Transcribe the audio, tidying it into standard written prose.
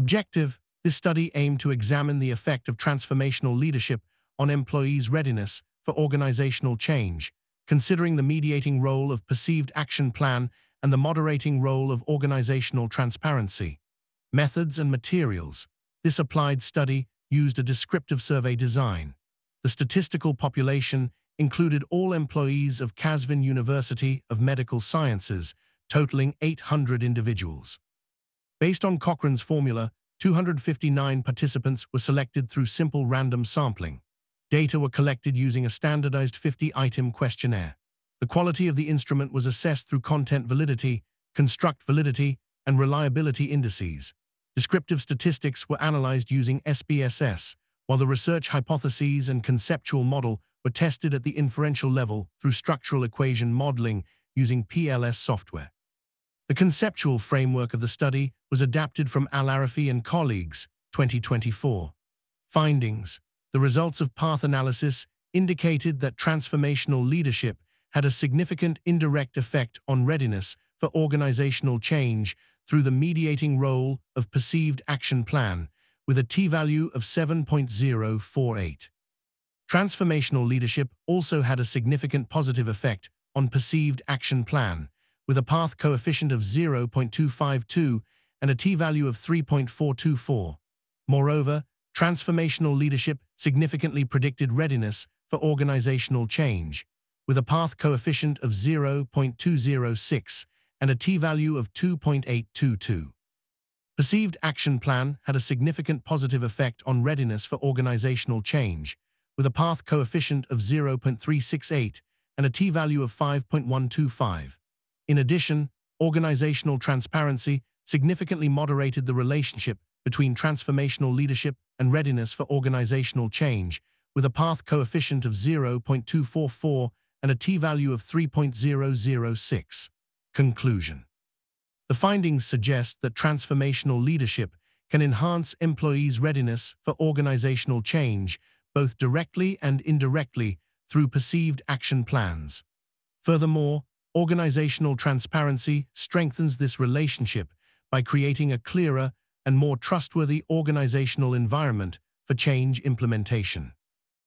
Objective: this study aimed to examine the effect of transformational leadership on employees' readiness for organizational change, considering the mediating role of perceived action plan and the moderating role of organizational transparency. Methods and materials: this applied study used a descriptive survey design. The statistical population included all employees of Kasvin University of Medical Sciences, totaling 800 individuals. Based on Cochrane's formula, 259 participants were selected through simple random sampling. Data were collected using a standardized 50-item questionnaire. The quality of the instrument was assessed through content validity, construct validity, and reliability indices. Descriptive statistics were analyzed using SPSS, while the research hypotheses and conceptual model were tested at the inferential level through structural equation modeling using PLS software. The conceptual framework of the study was adapted from Al-Arafi and colleagues, 2024. Findings: the results of path analysis indicated that transformational leadership had a significant indirect effect on readiness for organizational change through the mediating role of perceived action plan, with a t-value of 7.048. Transformational leadership also had a significant positive effect on perceived action plan, with a path coefficient of 0.252 and a t-value of 3.424. Moreover, transformational leadership significantly predicted readiness for organizational change, with a path coefficient of 0.206 and a t-value of 2.822. Perceived action plan had a significant positive effect on readiness for organizational change, with a path coefficient of 0.368 and a t-value of 5.125. In addition, organizational transparency significantly moderated the relationship between transformational leadership and readiness for organizational change, with a path coefficient of 0.244 and a t-value of 3.006. Conclusion: the findings suggest that transformational leadership can enhance employees' readiness for organizational change, both directly and indirectly, through perceived action plans. Furthermore, organizational transparency strengthens this relationship by creating a clearer and more trustworthy organizational environment for change implementation.